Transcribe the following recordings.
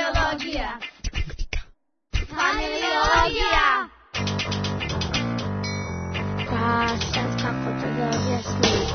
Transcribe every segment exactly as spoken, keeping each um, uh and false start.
Familiologija. Familiologija. Pa sad kako to da objasnim?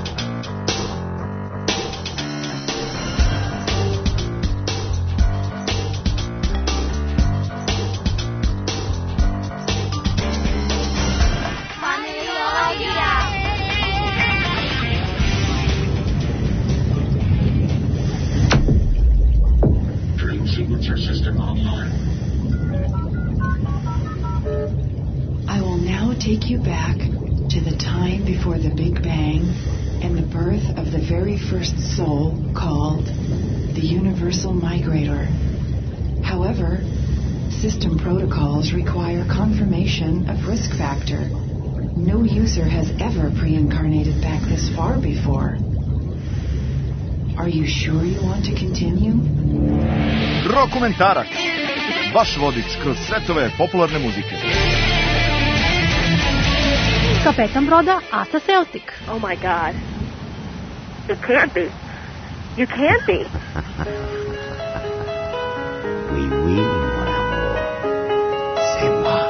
I will now take you back to the time before the Big Bang and the birth of the very first soul called the Universal Migrator. However, system protocols require confirmation of risk factor. No user has ever pre-incarnated back this far before. Are you sure you want to continue? Rokumentarac. Vaš vodič kroz svetove popularne muzike. Kapetan broda Asa Celtic. Oh my God. You can't be. You can't be. Oui, oui, mon amour. C'est moi.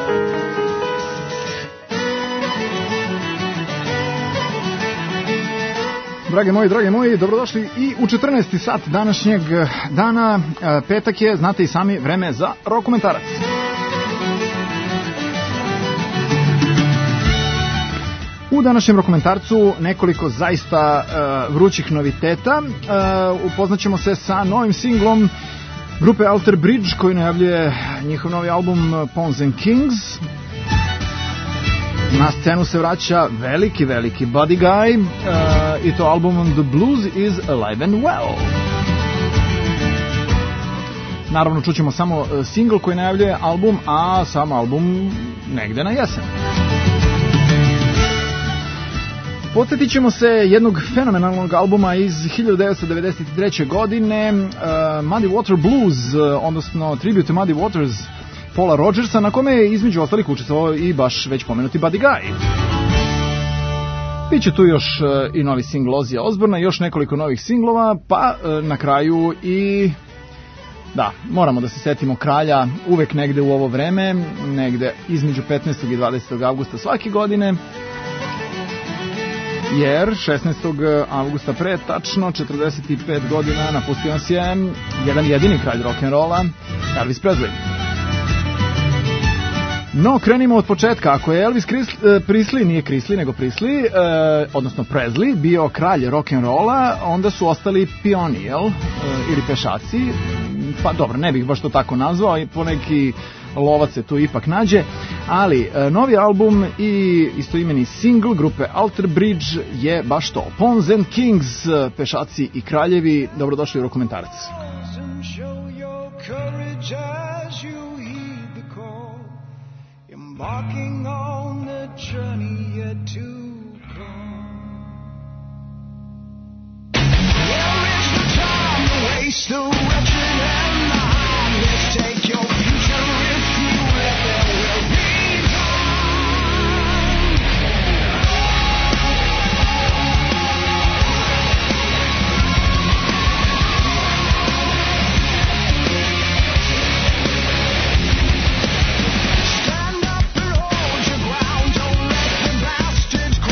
Drage moji, drage moji, dobrodošli i u četrnaesti sat današnjeg dana. Petak je, znate i sami, vreme za Rokumentarac. U današnjem Rokumentarcu nekoliko zaista uh, vrućih noviteta. Uh, upoznaćemo se sa novim singlom grupe Alter Bridge koji najavljuje njihov novi album Pawns and Kings. Na scenu se vraća veliki, veliki Buddy Guy uh, i to albumom The Blues is Alive and Well. Naravno čućemo samo single koji najavljuje album, a sam album negde na jesen. Podsjetit ćemo se jednog fenomenalnog albuma iz hiljadu devetsto devedeset treće. godine, uh, Muddy Water Blues, uh, odnosno Tribute to Muddy Waters Paula Rodgersa, na kome je između ostalih učestvovao i baš već pomenuti Buddy Guy. Biće tu još uh, i novi singl Ozzy Osbourna, još nekoliko novih singlova, pa uh, na kraju i... Da, moramo da se setimo kralja uvek negde u ovo vreme, negde između petnaestog i dvadesetog avgusta svake godine, jer šesnaestog avgusta pre tačno četrdeset pet godina napustio nas je jedan jedini kralj rock'n'rolla, Elvis Presley. No, krenimo od početka. Ako je Elvis Presley, nije Presley, nego Presley, eh, odnosno Presley, bio kralj rock'n'rolla, onda su ostali pioni, jel? Eh, ili pešaci. Pa dobro, ne bih baš to tako nazvao, i poneki lovac se tu ipak nađe, ali e, novi album i istoimeni single grupe Alter Bridge je baš to. Pawns and Kings, pešaci i kraljevi, dobrodošli u Rokumentarac. Take your future with you, if there will be stand up and hold your ground, don't let the bastards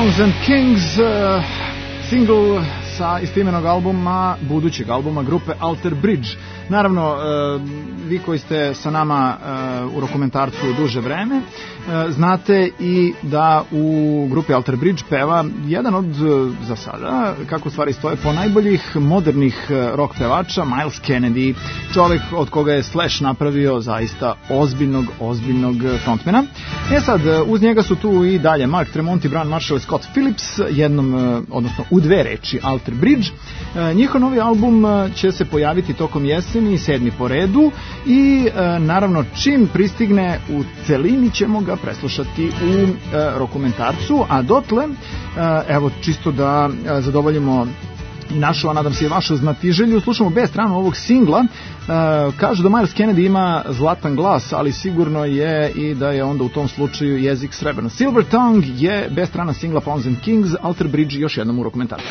Pawns and Kings, uh, single sa istoimenog albuma, budućeg albuma grupe Alter Bridge. Naravno, uh, vi koji ste sa nama uh, u Rokomentarcu duže vreme, uh, znate i da u grupi Alter Bridge peva jedan od, uh, za sada, kako stvari stoje, po najboljih modernih uh, rock pevača, Miles Kennedy, čovjek od koga je Slash napravio zaista ozbiljnog, ozbiljnog frontmana. E sad, uh, uz njega su tu i dalje Mark Tremonti, Brian Marshall i Scott Phillips, jednom, uh, odnosno u dve reči Alter Bridge. Uh, njihov novi album uh, će se pojaviti tokom jeseni, sedmi po redu, i e, naravno čim pristigne u celini ćemo ga preslušati u e, Rokomentarcu, a dotle, e, evo čisto da e, zadovoljimo i našu, a nadam se i vašu znatiželju, slušamo B stranu ovog singla. E, kažu da Miles Kennedy ima zlatan glas, ali sigurno je i da je onda u tom slučaju jezik srebrno. Silver Tongue je B strana singla Pawns and Kings, Alter Bridge još jednom u Rokomentarcu.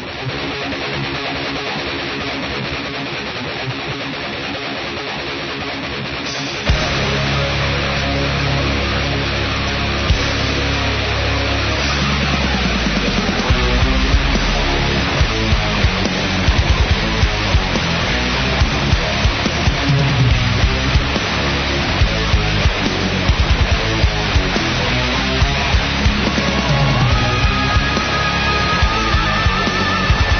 Thank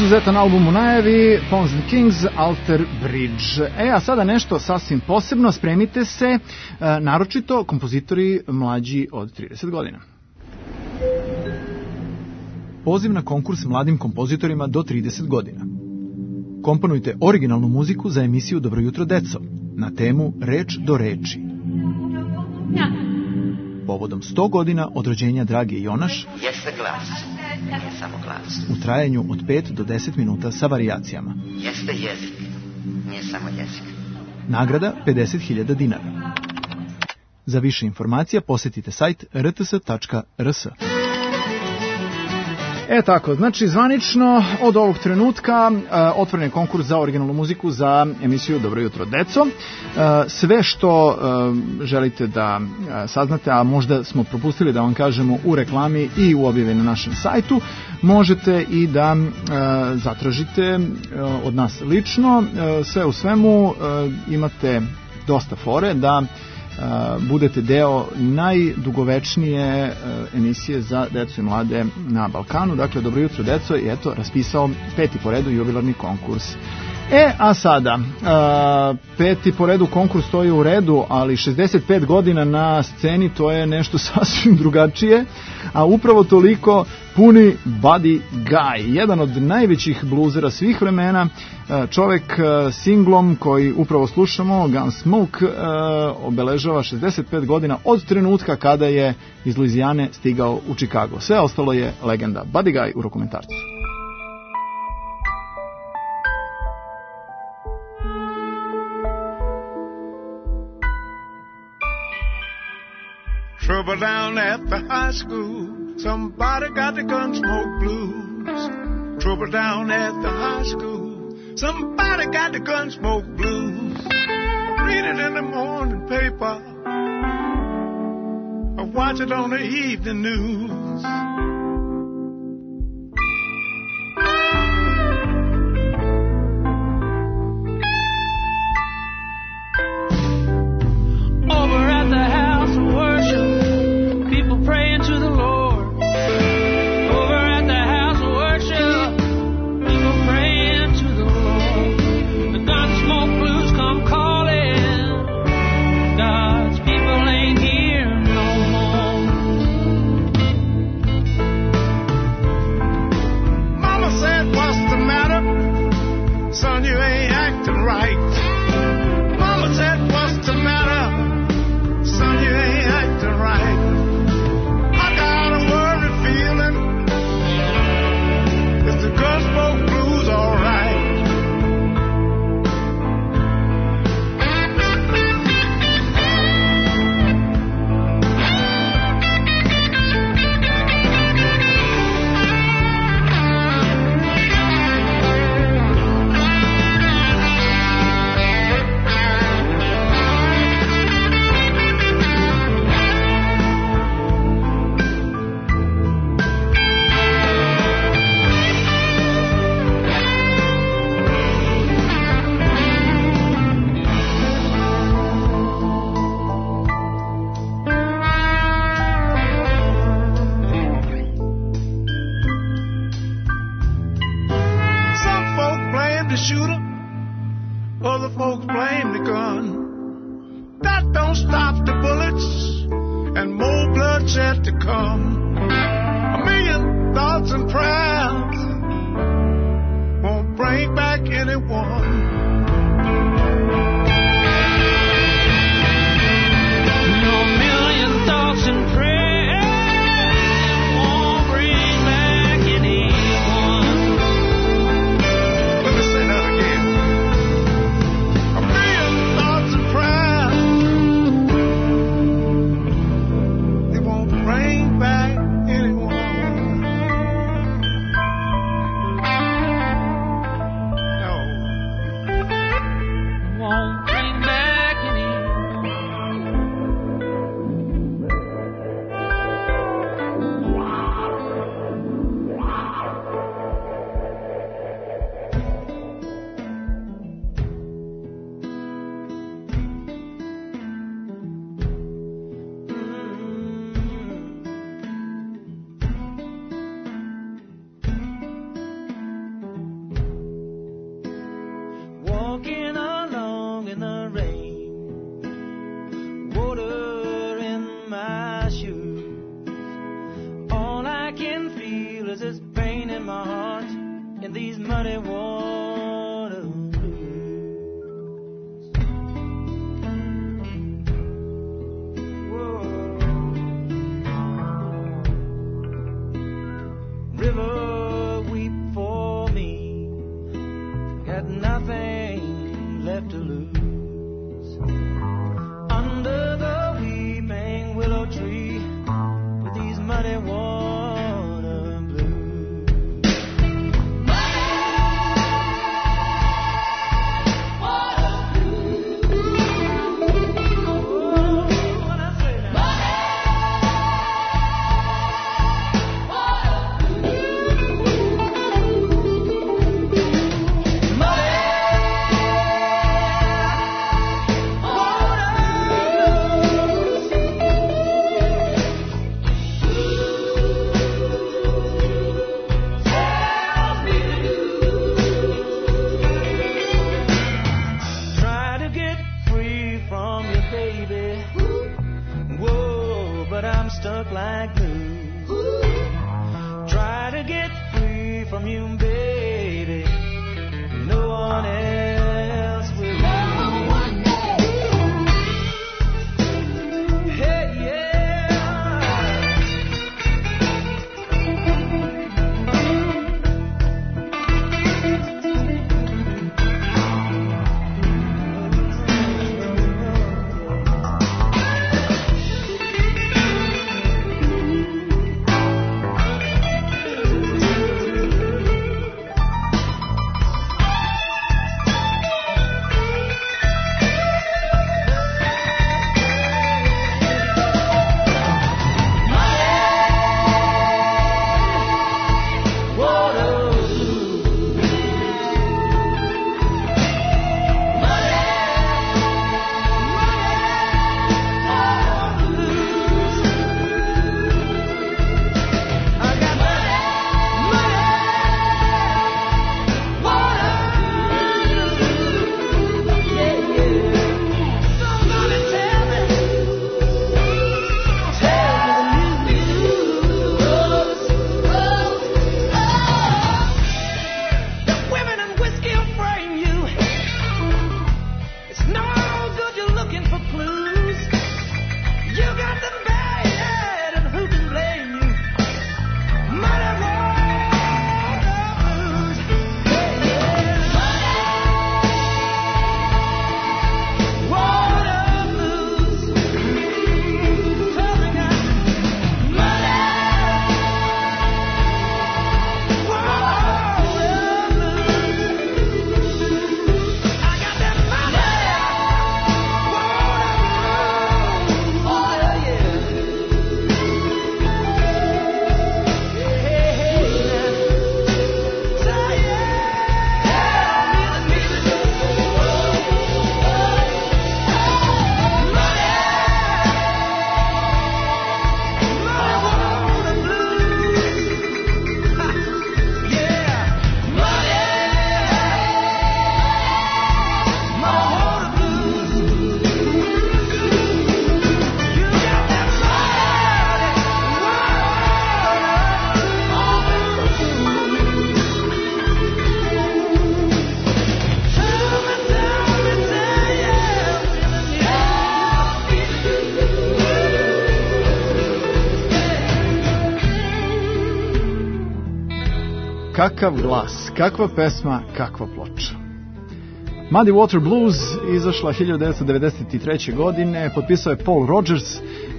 Izuzetan album u najavi, Pawns and Kings, Alter Bridge. E, a sada nešto sasvim posebno, spremite se, e, naročito kompozitori mlađi od trideset godina. Poziv na konkurs mladim kompozitorima do trideset godina. Komponujte originalnu muziku za emisiju Dobro jutro deco na temu Reč do reči. Povodom sto godina od rođenja Drage Jonaš Jeste glas, nije samo glas. u trajanju od pet do deset minuta sa varijacijama. Jeste jezik, nije samo jezik. Nagrada pedeset hiljada dinara. Za više informacija posetite sajt r t s tačka r s. E tako, znači zvanično od ovog trenutka uh, otvoren je konkurs za originalnu muziku za emisiju Dobro jutro deco. Uh, sve što uh, želite da uh, saznate, a možda smo propustili da vam kažemo u reklami i u objavi na našem sajtu, možete i da uh, zatražite uh, od nas lično. Uh, sve u svemu uh, imate dosta fore da Uh, budete deo najdugovečnije uh, emisije za decu i mlade na Balkanu. Dakle, Dobro jutro deco je eto raspisao peti po redu jubilarni konkurs. E, a sada, uh, peti po redu konkurs stoji u redu, ali šezdeset pet godina na sceni to je nešto sasvim drugačije, a upravo toliko puni Buddy Guy, jedan od najvećih bluzera svih vremena, čovek singlom koji upravo slušamo, Gunsmoke, obeležava šezdeset pet godina od trenutka kada je iz Luizijane stigao u Chicago. Sve ostalo je legenda. Buddy Guy u Rokomentarcu. Trouble down at the high school. Somebody got the Gunsmoke blues. Trouble down at the high school. Somebody got the Gunsmoke blues. Read it in the morning paper. Or watch it on the evening news. Over at the house of worship, people praying to the Lord. Over at the house of worship, people praying to the Lord. The Gunsmoke blues come calling. God's people ain't here no more. Mama said, what's the matter? Son, you ain't acting right. Mama said, what's the matter? Son, you ain't acting right. I got a worried feeling. Is the Gunsmoke blues all right? Some folks blame the shooter, other folks blame the gun. That don't stop the bullets and more bloodshed to come. A million thoughts and prayers won't bring back anyone. No million thoughts and prayers won't bring back anyone. Let me say that again. A million thoughts and prayers, they won't bring back anyone. No. in the rain, water in my shoes. All I can feel is this pain in my heart in these muddy water blues. Whoa. River, weep for me, got nothing left to lose. Under the weeping willow tree with these muddy water blues. Water blues. Oh, when I say that. Stuck like glue. Try to get free from you, baby. No one else will. No one else. Hey, yeah. Kakav glas, kakva pesma, kakva ploča. Muddy Water Blues izašla hiljadu devetsto devedeset treće. godine, potpisao je Paul Rodgers uh,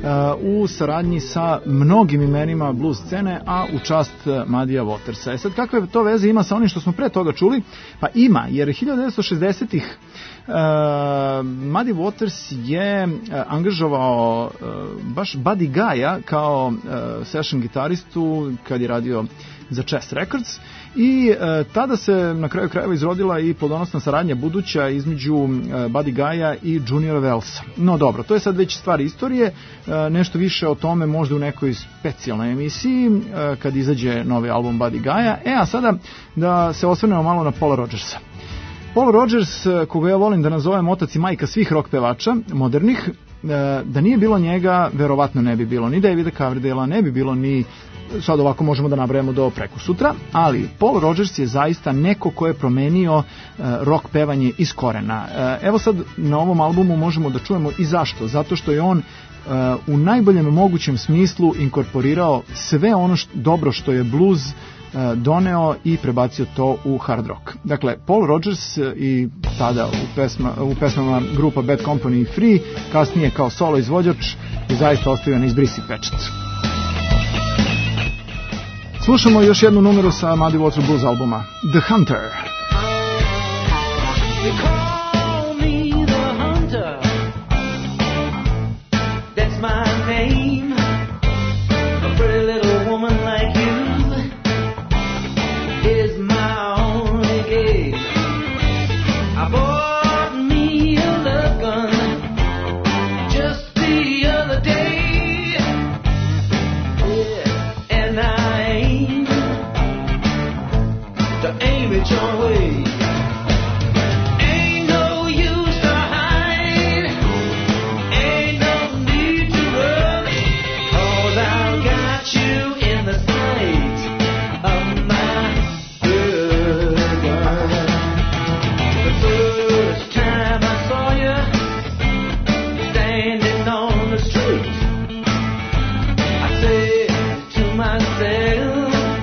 u saradnji sa mnogim imenima blues scene, a u čast Muddya Watersa. E sad, kakve to veze ima sa onim što smo pre toga čuli? Pa ima, jer hiljadu devetsto šezdesetih. Uh, Muddy Waters je uh, angažovao uh, baš Buddy Guy'a kao uh, session gitaristu kad je radio za Chess Records i e, tada se na kraju krajeva izrodila i plodonosna saradnja buduća između e, Buddy Guy'a i Juniora Wellsa. No dobro, to je sad već stvar istorije, e, nešto više o tome možda u nekoj specijalnoj emisiji e, kad izađe novi album Buddy Guy'a. E a sada da se osvrnemo malo na Paula Rodgersa. Paul Rodgers, koga ja volim da nazovem otac i majka svih rock pevača, modernih, da nije bilo njega, verovatno ne bi bilo ni Davida Coverdale, ne bi bilo ni, sad ovako možemo da nabrajamo do preko sutra, ali Paul Rodgers je zaista neko ko je promenio rock pevanje iz korena. Evo sad na ovom albumu možemo da čujemo i zašto, zato što je on u najboljem mogućem smislu inkorporirao sve ono što, dobro što je blues doneo i prebacio to u hard rock. Dakle, Paul Rodgers i tada u, pesma, u pesmama grupa Bad Company i Free, kasnije kao solo izvođač, je zaista ostavio na izbrisi pečat. Slušamo još jednu numeru sa Muddy Water Blues albuma, The Hunter. Your way. Ain't no use to hide, ain't no need to run, 'cause I've got you in the sight of my good gun. The first time I saw you standing on the street, I said to myself,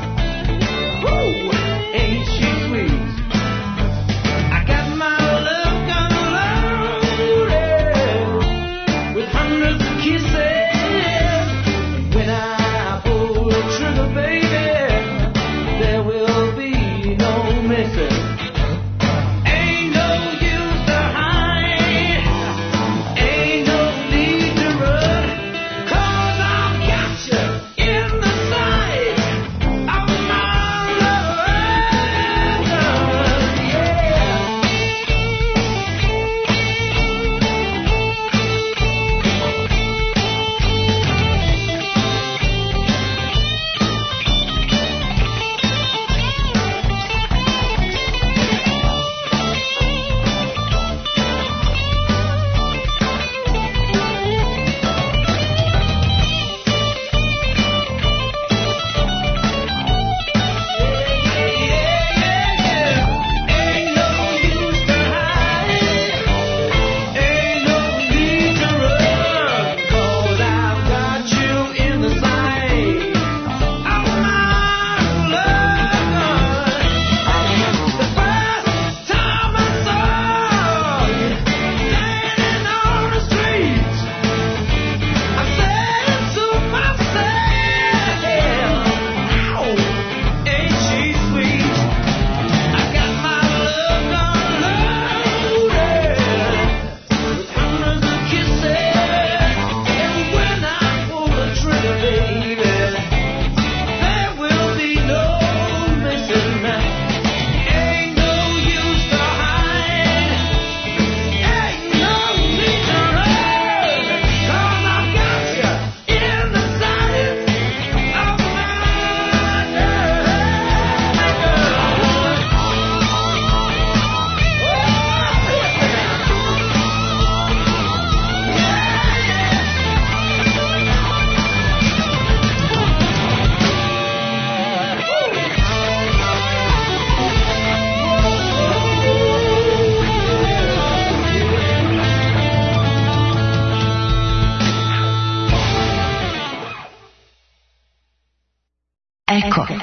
Eko.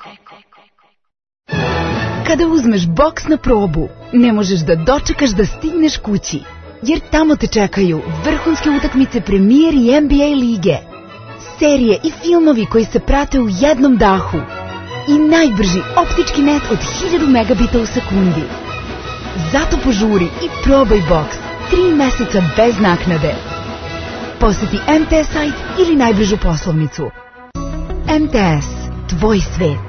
Kada uzmeš boks na probu, ne možeš da dočekaš da stigneš kući, jer tamo te čekaju vrhunske utakmice Premier i N B A lige, serije i filmovi koji se prate u jednom dahu i najbrži optički net od hiljadu megabita u sekundi. Zato požuri i probaj boks tri meseca bez naknade. Poseti M T S sajt ili najbližu poslovnicu. M T S, tvoj svet.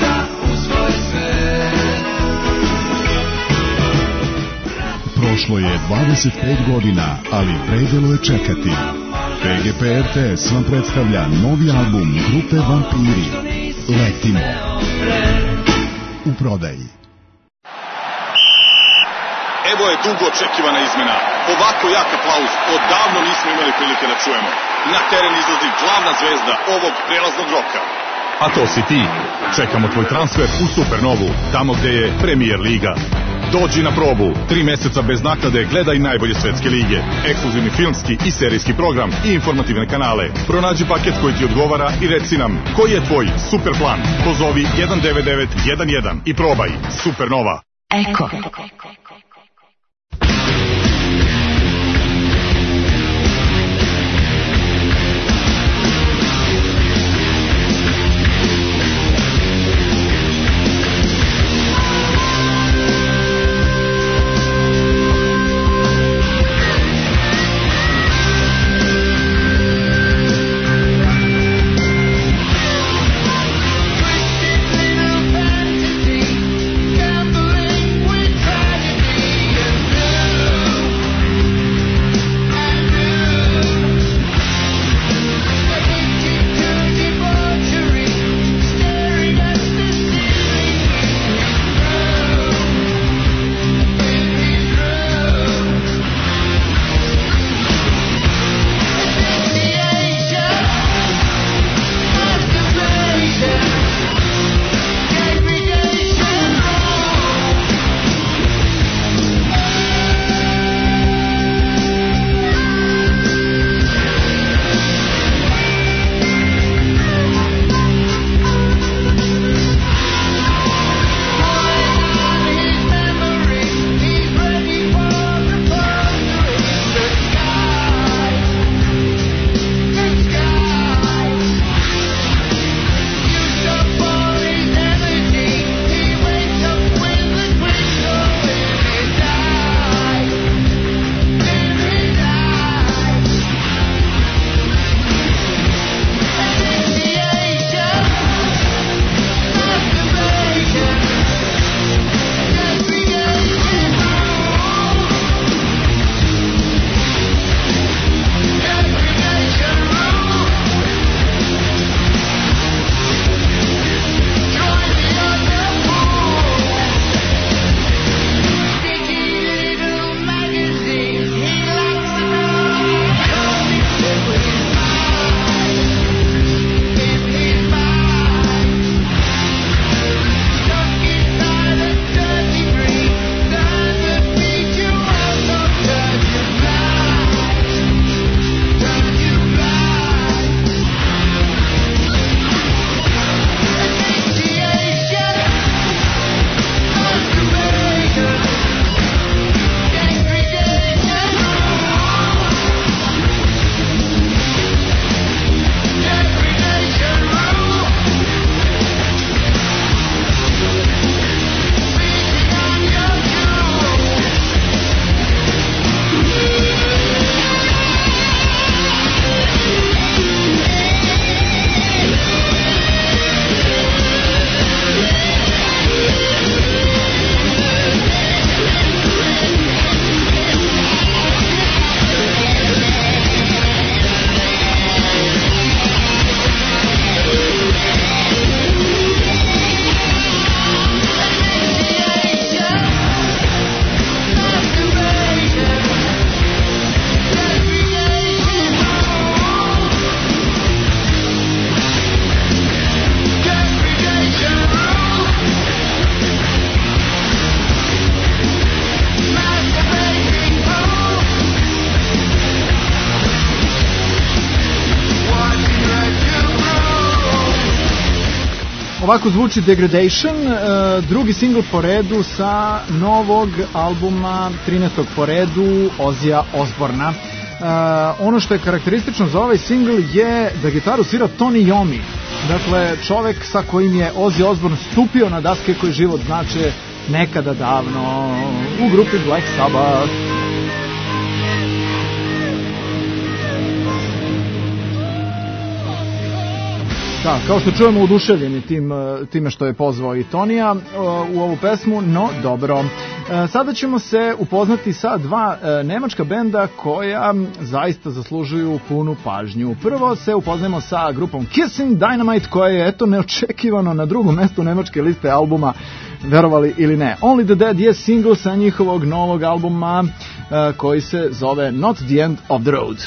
Prošlo je dvadeset pet godina, ali predelo je čekati. P G P R T S vam predstavlja novi album grupe Vampiri. Letimo. U prodaji. Evo je dugo očekivana izmena. Ovako jak aplauz odavno nismo imali prilike da čujemo. Na teren izlazi glavna zvezda ovog prelaznog roka. A to si ti. Čekamo tvoj transfer u Supernovu, tamo gde je Premier Liga. Dođi na probu. Tri meseca bez naknade gledaj najbolje svetske lige. Ekskluzivni filmski i serijski program i informativne kanale. Pronađi paket koji ti odgovara i reci nam koji je tvoj super plan. Pozovi jedan devet devet jedan jedan i probaj Supernova. Eko. Ovako zvuči Degradation, drugi singl po redu sa novog albuma, trinaestog po redu, Ozija Osborna. Ono što je karakteristično za ovaj singl je da gitaru svira Tony Iommi, dakle čovek sa kojim je Ozzy Osbourne stupio na daske koji život znače nekada davno u grupi Black Sabbath. Da, kao što čujemo, oduševljeni tim, time što je pozvao i Tonija u ovu pesmu, no dobro. Sada ćemo se upoznati sa dva nemačka benda koja zaista zaslužuju punu pažnju. Prvo se upoznajemo sa grupom Kissing Dynamite koja je eto neočekivano na drugom mestu nemačke liste albuma, verovali ili ne. Only the Dead je single sa njihovog novog albuma koji se zove Not the End of the Road.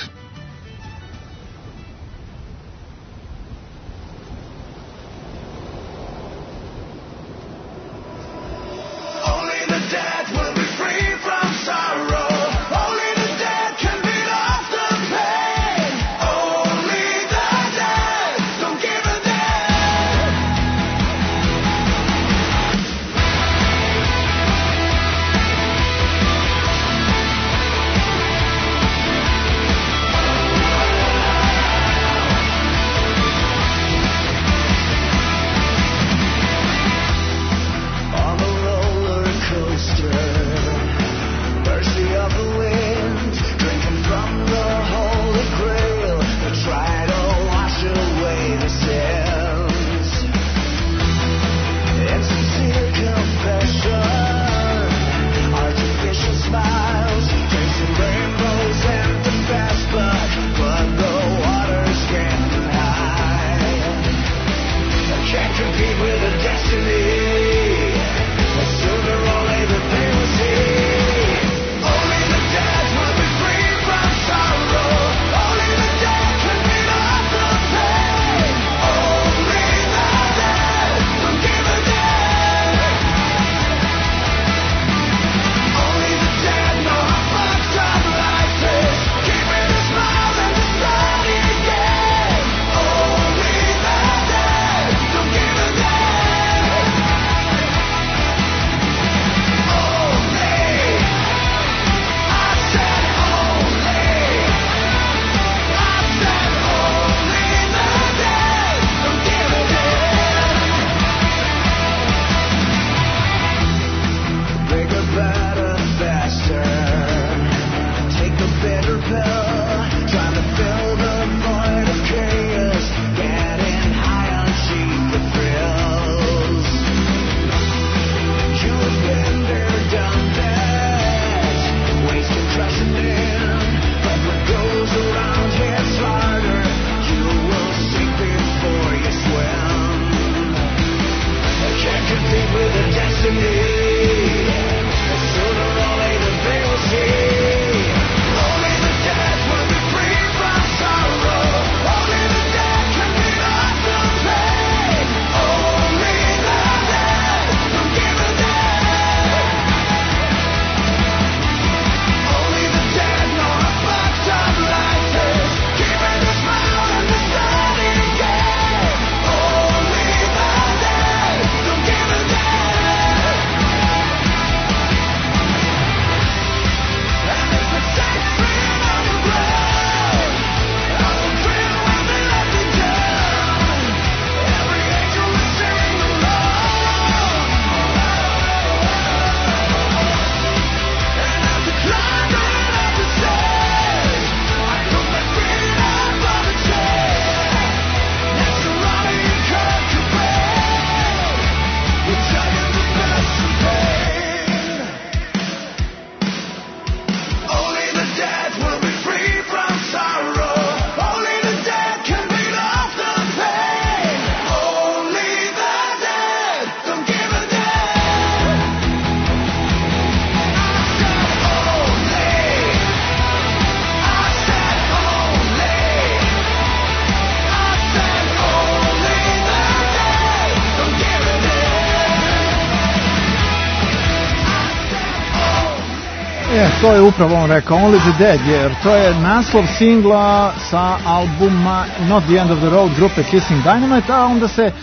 To je upravo on rekao, Only the Dead, jer to je naslov singla sa albuma Not the End of the Road grupe Kissing Dynamite, a onda se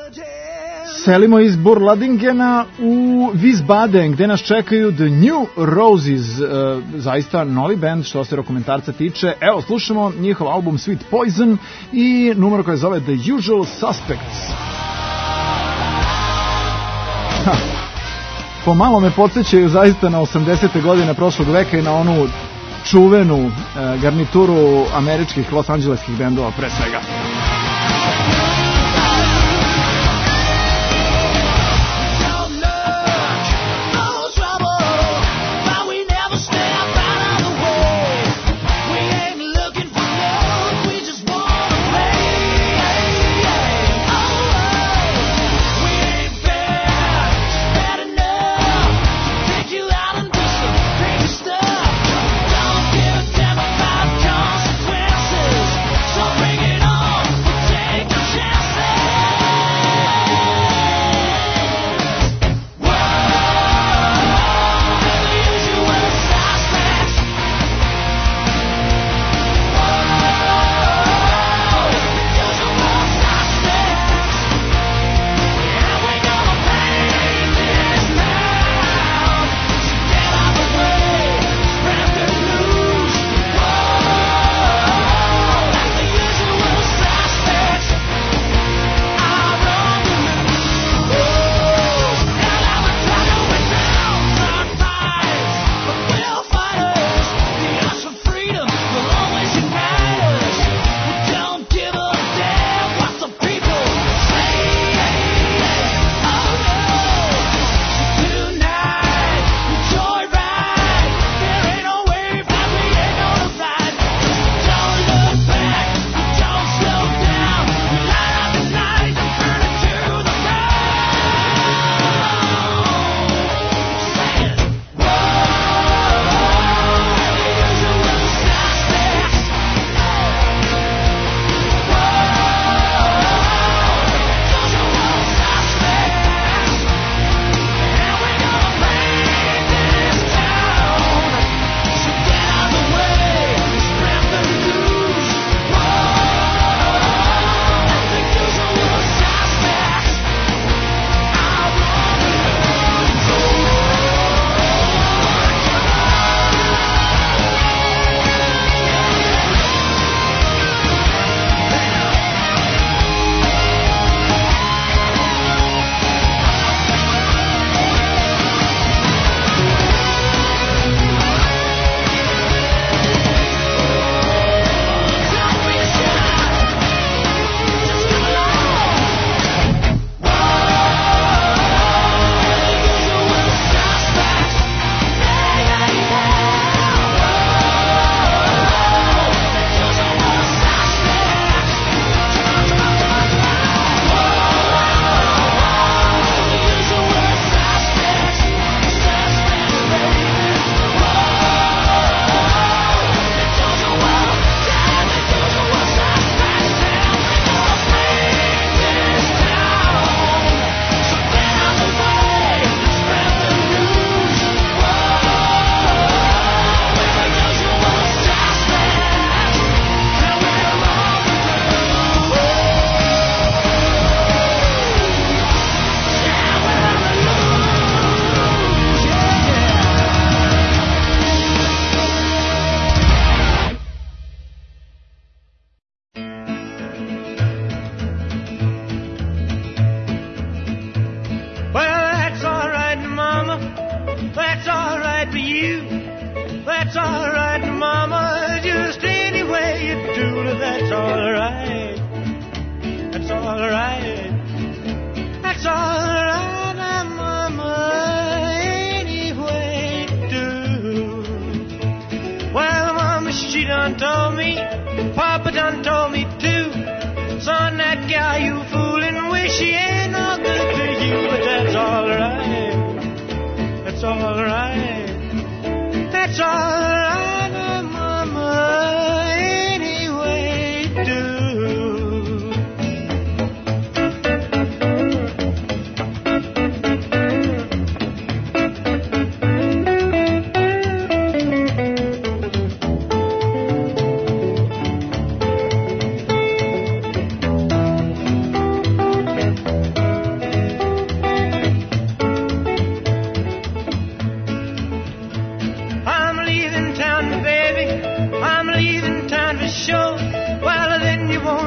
selimo iz Burladingena u Wiesbaden, gde nas čekaju The New Roses, e, zaista novi band što se dokumentarca tiče. Evo, slušamo njihov album Sweet Poison i numero koje zove The Usual Suspects. Ha. Pomalo me podsjećaju zaista na osamdesete godine prošlog veka i na onu čuvenu e, garnituru američkih Los Angeleskih bendova pre svega. Don't look, no trouble.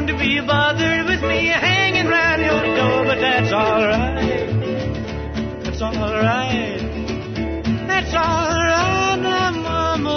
seem to be bothered with me hanging round your door, but that's alright. That's alright. That's alright, now, Mama.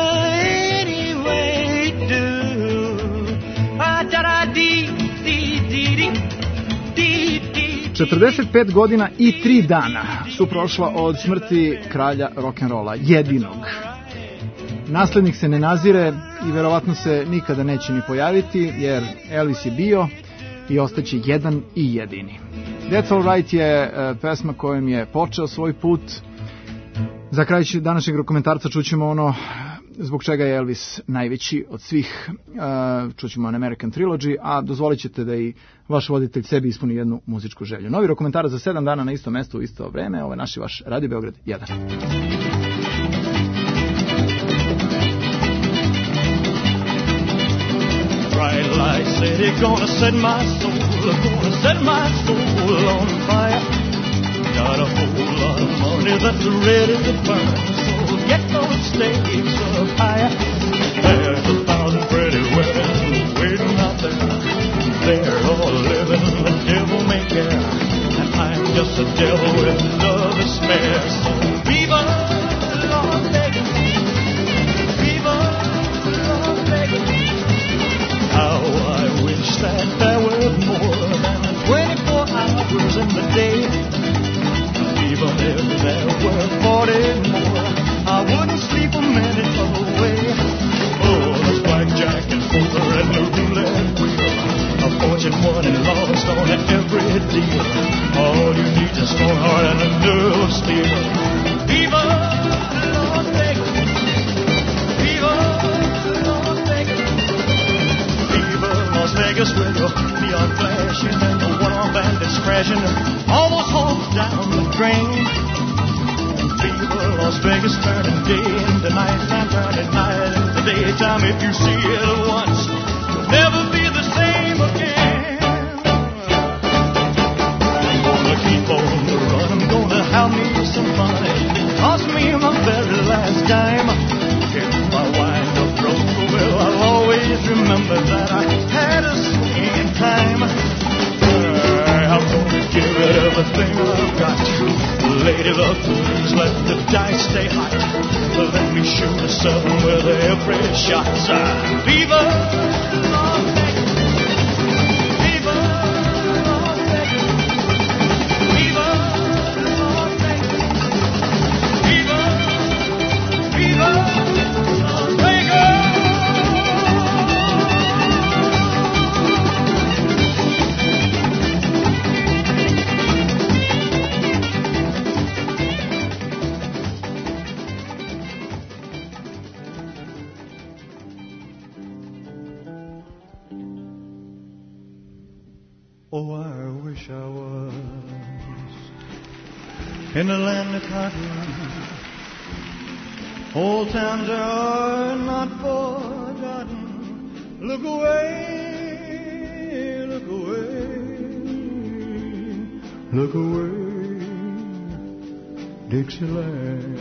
Anyway, do. Ah, da da dee, dee, dee, dee, dee, dee. četrdeset pet godina i tri dana su prošla od smrti kralja rock'n'rolla, jedinog. Naslednik se ne nazire i verovatno se nikada neće ni pojaviti, jer Elvis je bio i ostaće jedan i jedini. That's All Right je uh, pesma kojom je počeo svoj put. Za kraj današnjeg dokumentarca čućemo ono zbog čega je Elvis najveći od svih. Uh, čućemo An American Trilogy, a dozvolit ćete da i vaš voditelj sebi ispuni jednu muzičku želju. Novi dokumentarac za sedam dana na isto mesto u isto vreme. Ovo je naš i vaš Radio Beograd jedan. Bright light city, gonna set my soul, gonna set my soul on fire. Got a whole lot of money that's ready to burn, so get those stakes up higher. There's a thousand pretty women waiting out there. They're all living the devil may care, and I'm just a devil with love to spare. So viva Las Vegas, viva Las Vegas. How I wish that there were more than twenty-four hours in the day. Even if there were forty more, I wouldn't sleep a minute away. Oh, there's blackjack and poker and the roulette wheel, a fortune won and lost on every deal. All you need is a strong heart and a nerve of steel. Viva Las Vegas, viva Las Vegas. Las Vegas with your neon flashing and the one-armed bandits crashing, almost homes down the drain. Viva Las Vegas turning day into nighttime, turning night into daytime. If you see it once, you'll never be the same again. I'm gonna keep on the run, I'm gonna have me some fun. It cost me my very last dime. If I wind up broke, well, I'll always remember that I had a swinging time. Uh, I'm gonna give it everything I've got. Lady luck, please let the dice stay hot. Let me shoot a seven with every shot. Uh, Viva Las Vegas, Viva Las Vegas, Viva Las Vegas, Viva, Viva Las Vegas. Oh, I wish I was in the land of cotton. Old times are not forgotten. Look away, look away, look away, Dixieland.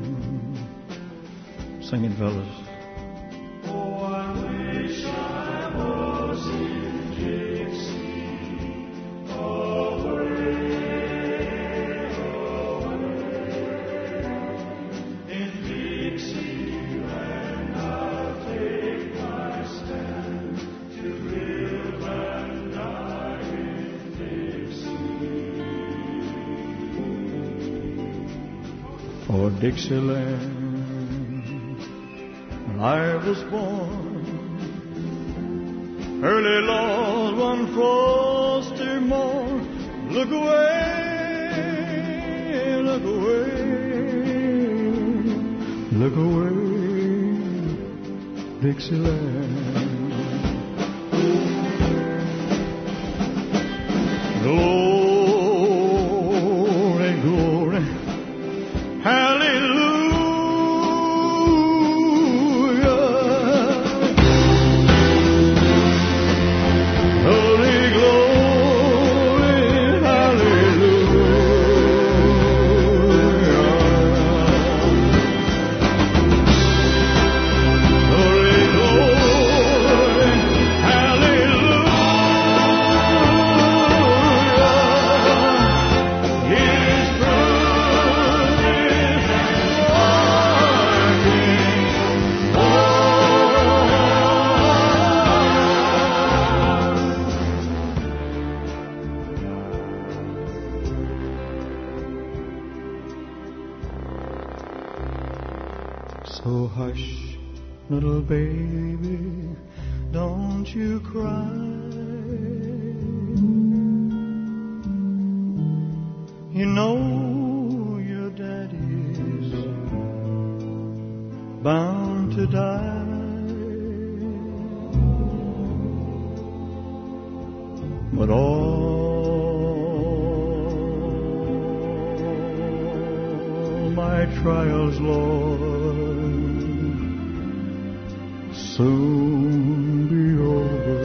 Sing it, fellas. Oh, I wish I was in Dixie. For Dixieland, when I was born, early Lord, one frosty morn. Look away, look away, look away, Dixieland. Glory, glory, hallelujah. Holy glory, hallelujah. Holy glory. hush, little baby, don't you cry. You know your daddy's bound to die. But all my trials, Lord, soon be over.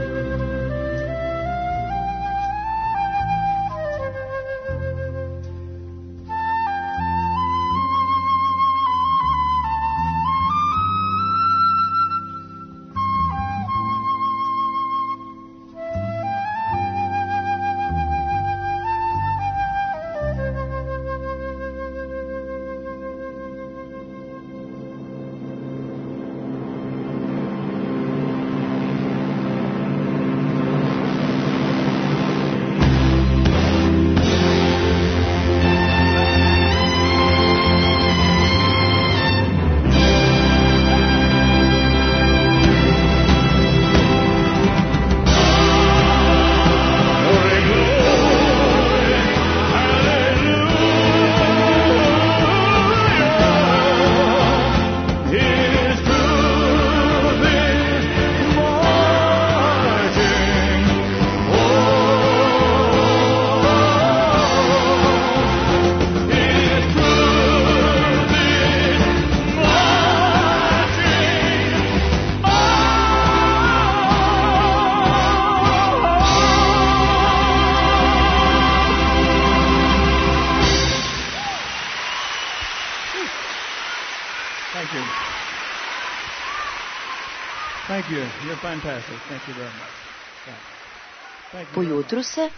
Thank you. You're fantastic. Thank you very much. Thank you. Po jutru se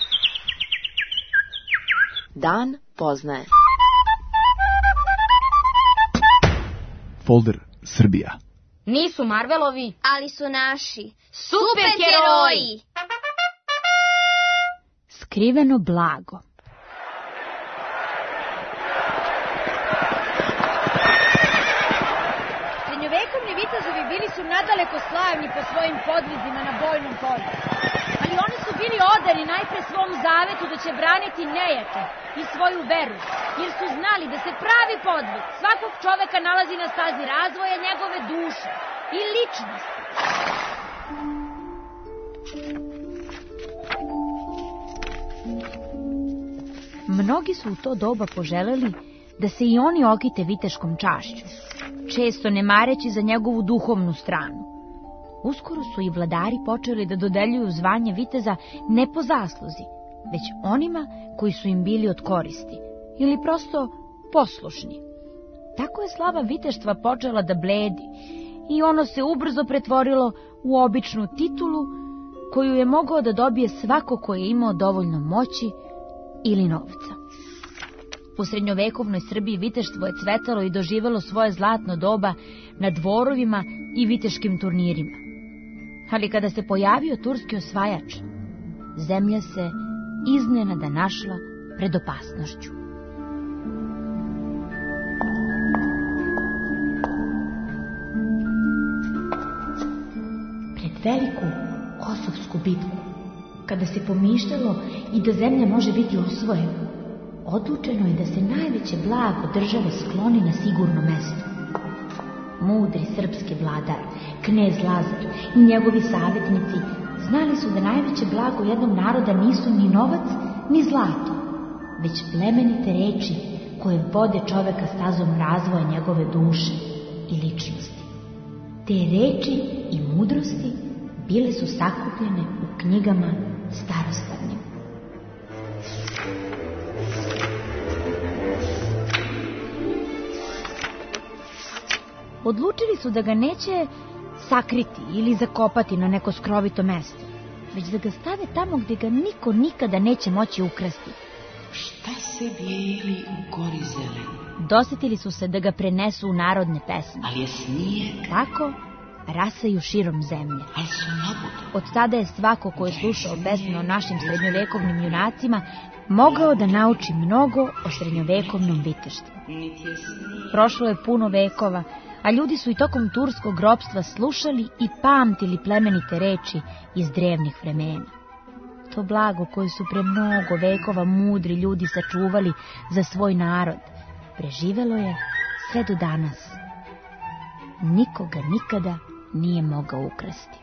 dan poznaje. Folder Srbija. Nisu Marvelovi, ali su naši. Super heroji. Skriveno blago. Srednjovekovni vitezovi bili su nadaleko slavni po svojim podvizima na bojnom polju. Ali oni su bili odani najpre svom zavetu da će braniti nejače i svoju veru, jer su znali da se pravi podvig svakog čoveka nalazi na stazi razvoja njegove duše i ličnosti. Mnogi su u to doba poželeli da se i oni okite viteškom čašću, često ne mareći za njegovu duhovnu stranu. Uskoro su i vladari počeli da dodeljuju zvanje viteza ne po zasluzi, već onima koji su im bili od koristi ili prosto poslušni. Tako je slava viteštva počela da bledi i ono se ubrzo pretvorilo u običnu titulu koju je mogao da dobije svako ko je imao dovoljno moći ili novca. U srednjovekovnoj Srbiji viteštvo je cvetalo i doživelo svoje zlatno doba na dvorovima i viteškim turnirima. Ali kada se pojavio turski osvajač, zemlja se iznenada našla pred opasnošću. Pred veliku Kosovsku bitku, kada se pomišljalo i da zemlja može biti osvojena, odlučeno je da se najveće blago države skloni na sigurno mesto. Mudri srpski vladar, knez Lazar i njegovi savjetnici znali su da najveće blago jednog naroda nisu ni novac, ni zlato, već plemenite reči koje vode čoveka stazom razvoja njegove duše i ličnosti. Te reči i mudrosti bile su sakupljene u knjigama starostavnim. Odlučili su da ga neće sakriti ili zakopati na neko skrovito mesto, već da ga stave tamo gdje ga niko nikada neće moći ukrasti. Šta se bijeli u gori zeleni? Dosetili su se da ga prenesu u narodne pesme. Ali je snijeg. Tako rasaju širom zemlje. Ali su labude. Od tada je svako ko je slušao pesme o našim srednjovekovnim junacima mogao da nauči mnogo o srednjovekovnom viteštvu. Prošlo je puno vekova, a ljudi su i tokom turskog ropstva slušali i pamtili plemenite reči iz drevnih vremena. To blago koje su pre mnogo vekova mudri ljudi sačuvali za svoj narod, preživelo je sve do danas. Nikoga nikada nije mogao ukrasti.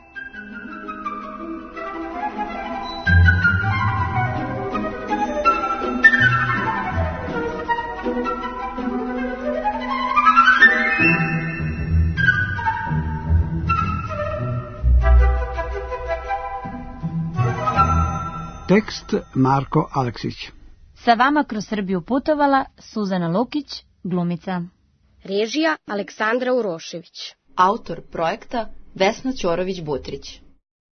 Tekst Marko Aleksić. Sa vama kroz Srbiju putovala Suzana Lukić, glumica. Režija Aleksandra Urošević. Autor projekta Vesna Ćorović-Butrić.